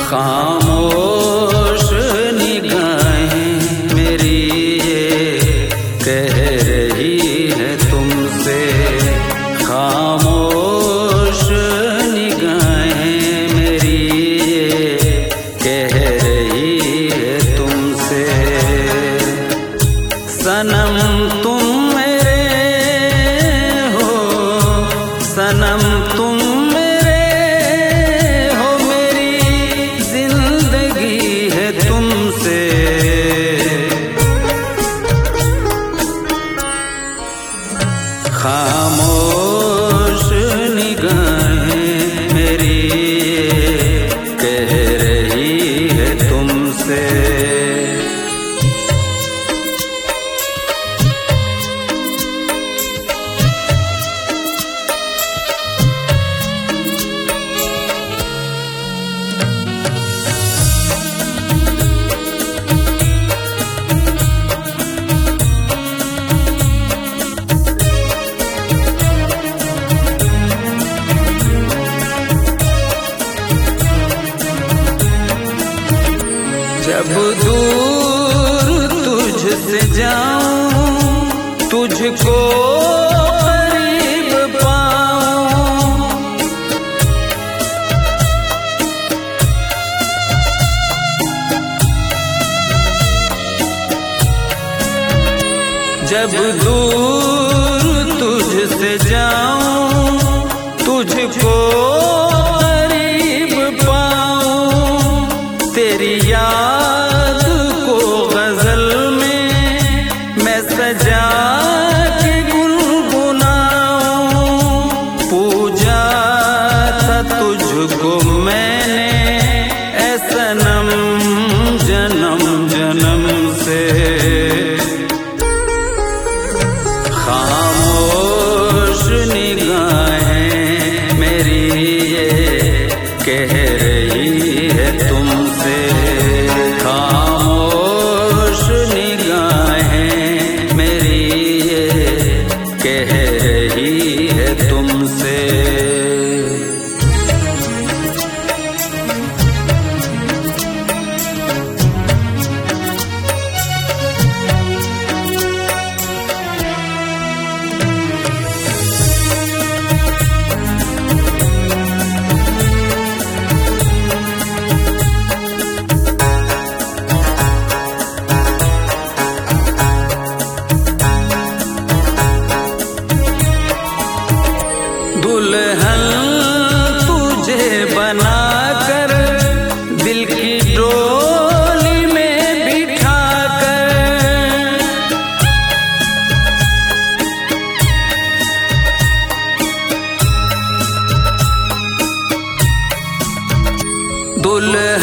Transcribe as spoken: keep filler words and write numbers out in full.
खामोश निगाहें मेरी ये कह रही है तुमसे, खामोश निगाहें मेरी ये कह रही है तुमसे। सनम तुम मेरे हो, सनम तुम खामोश निगाहें मेरी कह रही है तुमसे। जब दूर तुझसे जाऊं, तुझको करीब पाऊं, जब दूर तुझसे जाऊं, तुझको करीब पाऊं, तेरी याद को गजल में मैं सजा के गुनगुनाऊं। पूजा था तुझको मैंने ऐ सनम जन्म जन्म से। खामोश निगाहें मेरी ये कह रही है तुमसे, खामोश निगाहें मेरी ये कह रही है तुमसे। दुल्हन तुझे बनाकर दिल की डोली में बिठाकर, दुल्हन